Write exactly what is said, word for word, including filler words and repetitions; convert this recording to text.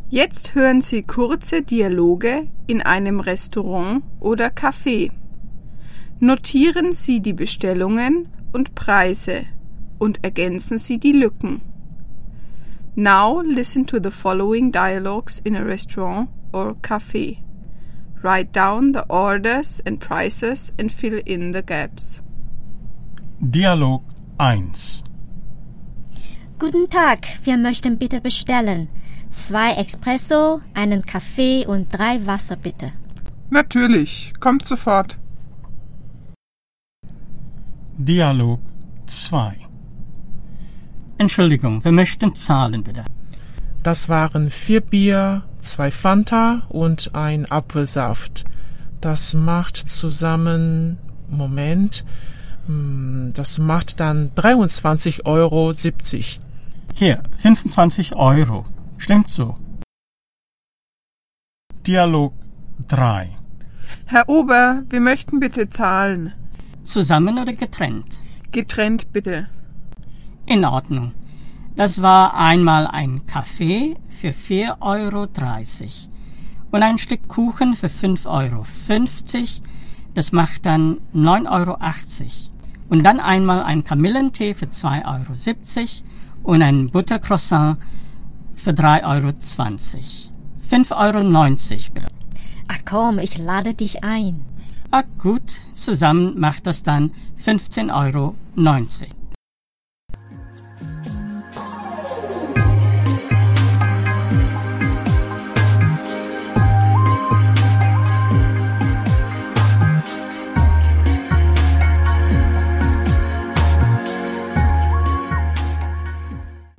Jetzt hören Sie kurze Dialoge in einem Restaurant oder Café. Notieren Sie die Bestellungen und Preise und ergänzen Sie die Lücken. Now listen to the following dialogues in a restaurant or café. Write down the orders and prices and fill in the gaps. Dialog eins. Guten Tag, wir möchten bitte bestellen. Zwei Espresso, einen Kaffee und drei Wasser bitte. Natürlich, kommt sofort. Dialog zwei. Entschuldigung, wir möchten zahlen, bitte. Das waren vier Bier, zwei Fanta und ein Apfelsaft. Das macht zusammen, Moment, das macht dann dreiundzwanzig Euro siebzig. Hier, fünfundzwanzig Euro. Stimmt so. Dialog drei. Herr Ober, wir möchten bitte zahlen. Zusammen oder getrennt? Getrennt bitte. In Ordnung. Das war einmal ein Kaffee für vier Euro dreißig und ein Stück Kuchen für fünf Euro fünfzig. Das macht dann neun Euro achtzig. Und dann einmal ein Kamillentee für zwei Euro siebzig und ein Buttercroissant für drei Euro zwanzig. fünf Euro neunzig bitte. Ach komm, ich lade dich ein. Ah gut, zusammen macht das dann fünfzehn Euro neunzig.